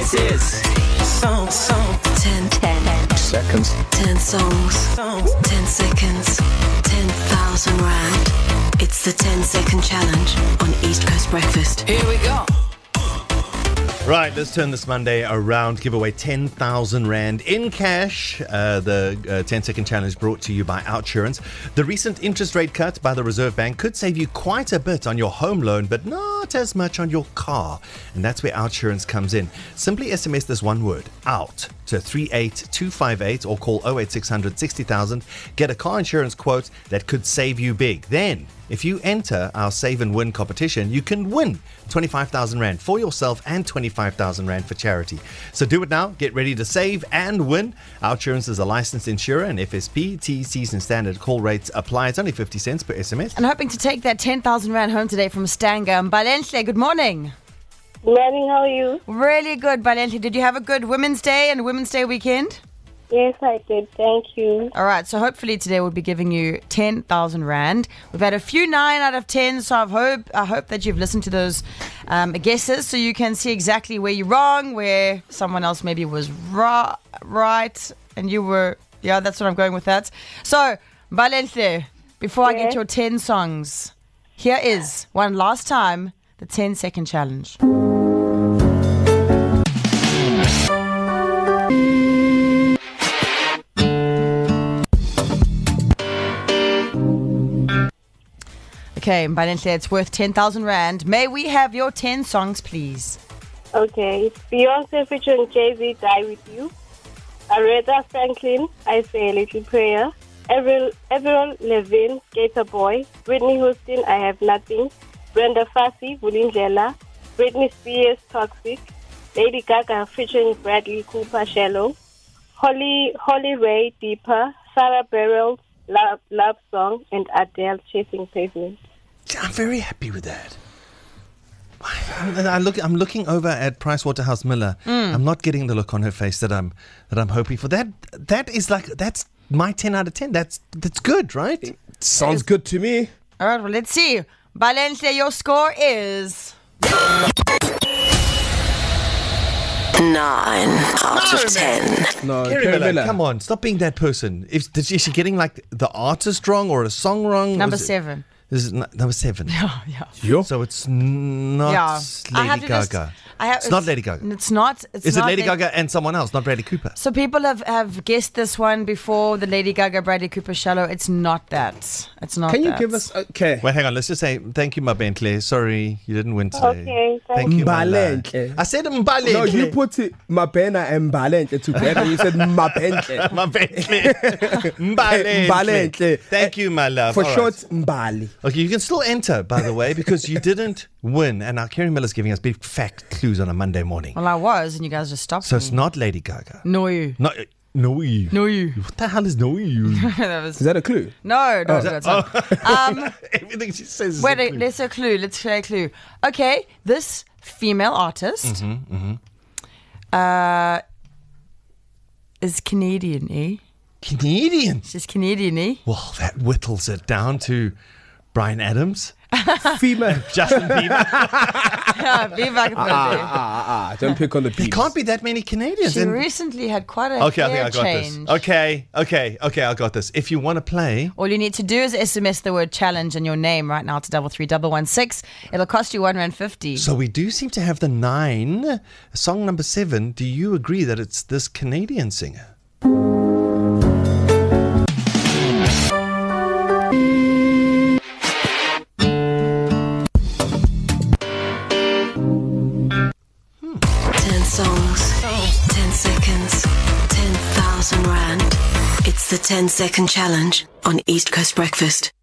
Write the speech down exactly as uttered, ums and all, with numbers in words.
This is song, song. ten, ten seconds. ten songs. Songs. ten seconds. ten thousand rand. It's the ten second challenge on East Coast Breakfast. Here we go. Right, let's turn this Monday around. Give away ten thousand rand in cash. Uh, the uh, ten second challenge brought to you by Outsurance. The recent interest rate cut by the Reserve Bank could save you quite a bit on your home loan, but not as much on your car. And that's where Outsurance comes in. Simply S M S this one word, OUT, to three eight two five eight or call oh eight six hundred sixty thousand. Get a car insurance quote that could save you big. Then, if you enter our Save and Win competition, you can win twenty-five thousand rand for yourself and twenty-five thousand rand for charity. So do it now. Get ready to save and win. Outsurance is a licensed insurer and F S P, T Cs and standard call rates apply. It's only fifty cents per S M S. And hoping to take that ten thousand rand home today from Stanga. Balenhle, good morning. Good morning, how are you? Really good, Balenhle. Did you have a good Women's Day and Women's Day weekend? Yes, I did. Thank you. All right, so hopefully today we'll be giving you ten thousand rand. We've had a few nine out of ten, so I hope I hope that you've listened to those um, guesses so you can see exactly where you're wrong, where someone else maybe was ra- right, and you were, yeah, that's what I'm going with that. So, Balenhle, before I get Yes. your ten songs, here is one last time, the ten second challenge. Okay, Balenhle, it's worth ten thousand rand. May we have your ten songs, please? Okay, it's Beyonce featuring Jay-Z, Die With You. Aretha Franklin, I Say a Little Prayer. Avril, Avril Lavigne, Skater Boy. Whitney Houston, I Have Nothing. Brenda Fassie, Vulindlela. Britney Spears, Toxic. Lady Gaga featuring Bradley Cooper, Shallow. Holly, Holly Ray, Deeper. Sarah Bareilles, Love, Love Song. And Adele, Chasing Pavement. I'm very happy with that. I, I look, I'm looking over at PricewaterhouseMiller. Mm. I'm not getting the look on her face that I'm that I'm hoping for. That that is like that's my ten out of ten. That's that's good, right? It sounds good to me. All right, well, let's see. Balenhle, your score is Nine out of ten. No, Kerry Kerry Miller, Miller. come on, stop being that person. If is she getting like the artist wrong or a song wrong? number Is it- seven. This is n- number seven. Yeah, yeah. Yo. So it's not Yeah. I have Lady to just- Gaga. I have, It's not Lady Gaga. It's not. It's Is it not Lady La- Gaga and someone else, not Bradley Cooper? So people have, have guessed this one before, the Lady Gaga, Bradley Cooper, Shallow. It's not that. It's not Can you that. give us... Okay. Wait, hang on. Let's just say thank you, Mabentle. Sorry, you didn't win today. Okay, thank Thank you, Mbalenhle. Mala. I said Mbalenhle. No, you put it Mabena and Mbalenhle together. You said Mabentle. Mabentle. Mbalenhle. Mbalenhle. Thank you, my love. For All short, right. Mbali. Okay, you can still enter, by the way, because you didn't win. And now Kerry Miller's giving us big fact clues on a Monday morning. Well, I was, and you guys just stopped So me. it's not Lady Gaga. No, you. No, no you. No, you. What the hell is no you? that was, Is that a clue? no, no, that's not. Um, Everything she says is wait, a wait, clue. let's say a clue. Let's say a clue. Okay, this female artist Mm-hmm, Uh, is Canadian, eh? Canadian. She's Canadian, eh? Well, that whittles it down to Bryan Adams, Female. Justin Bieber. Yeah, be back ah, ah, ah, ah. Don't pick on the There beat. can't be that many Canadians. She And- recently had quite a okay, I think hair I got change. this. Okay, okay, okay, I got this. If you want to play, All you need to do is S M S the word challenge and your name right now to double three double one six. It'll cost you one rand fifty. so we do seem to have the nine. Song number seven. Do you agree that it's this Canadian singer? ten songs. ten seconds. ten thousand rand. It's the ten second challenge on East Coast Breakfast.